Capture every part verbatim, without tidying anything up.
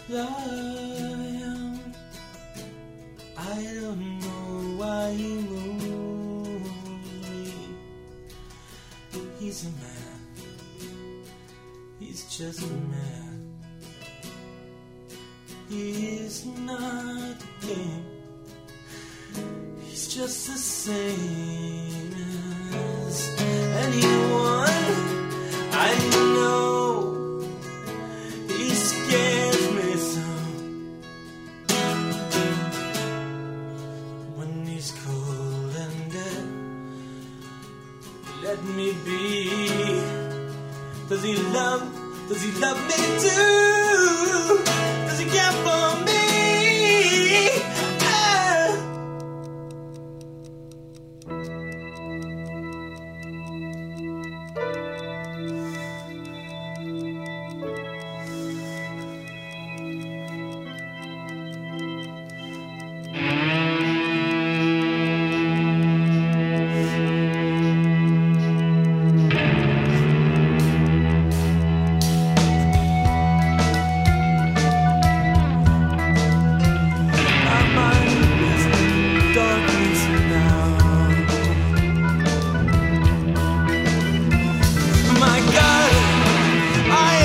lion. I don't know why he moves me. He's a man. He's just a man. He's not a game. He's just the same as anyone I know. He scares me so. When he's cold and dead, let me be. Does he love, does he love me too? Does he care for me? Ah.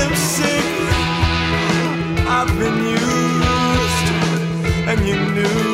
I've been used, and you knew.